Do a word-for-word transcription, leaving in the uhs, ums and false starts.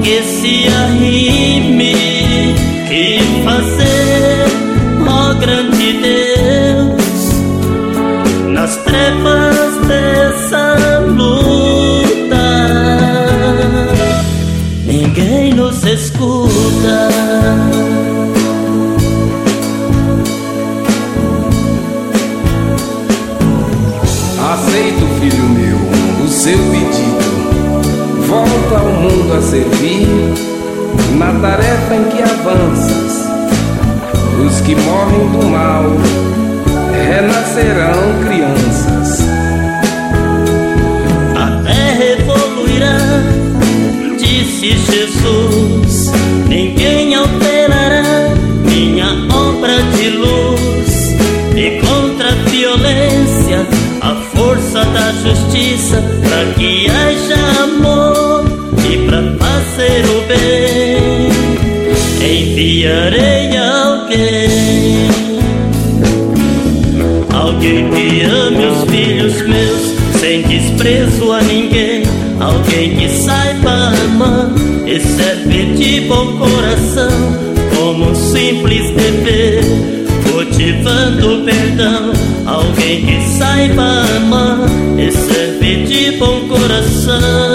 que se arrime e fazer, ó grande Deus, nas trevas dessa luta. Ninguém nos escuta. Aceito, filho meu, o seu pedido. Volta ao mundo a servir, na tarefa em que avanças. Os que morrem do mal renascerão crianças. A terra evoluirá, disse Jesus. Ninguém alterará minha obra de luz. E contra a violência, a força da justiça, para que haja amor e para fazer o bem, enviarei alguém. Alguém que ame os filhos meus sem desprezo a ninguém. Alguém que saiba amar e servir de bom coração, como um simples dever, motivando o perdão. Alguém que saiba amar e servir de bom coração.